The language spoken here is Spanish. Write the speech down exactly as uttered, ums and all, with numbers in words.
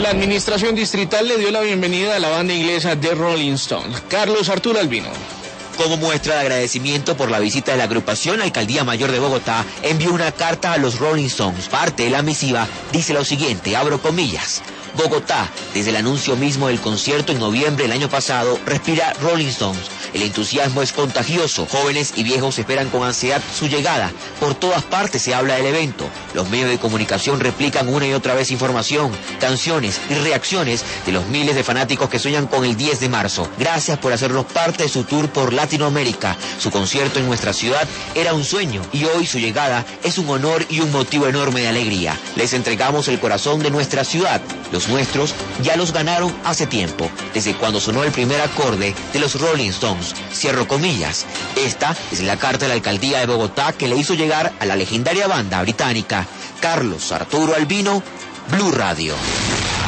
La administración distrital le dio la bienvenida a la banda inglesa The Rolling Stones. Carlos Arturo Albino. Como muestra de agradecimiento por la visita de la agrupación, la Alcaldía Mayor de Bogotá envió una carta a los Rolling Stones. Parte de la misiva dice lo siguiente, abro comillas: Bogotá, desde el anuncio mismo del concierto en noviembre del año pasado, respira Rolling Stones. El entusiasmo es contagioso. Jóvenes y viejos esperan con ansiedad su llegada. Por todas partes se habla del evento. Los medios de comunicación replican una y otra vez información, canciones y reacciones de los miles de fanáticos que sueñan con el diez de marzo. Gracias por hacernos parte de su tour por Latinoamérica. Su concierto en nuestra ciudad era un sueño y hoy su llegada es un honor y un motivo enorme de alegría. Les entregamos el corazón de nuestra ciudad. Los nuestros ya los ganaron hace tiempo, desde cuando sonó el primer acorde de los Rolling Stones. Cierro comillas. Esta es la carta de la Alcaldía de Bogotá que le hizo llegar a la legendaria banda británica. Carlos Arturo Albino, Blue Radio.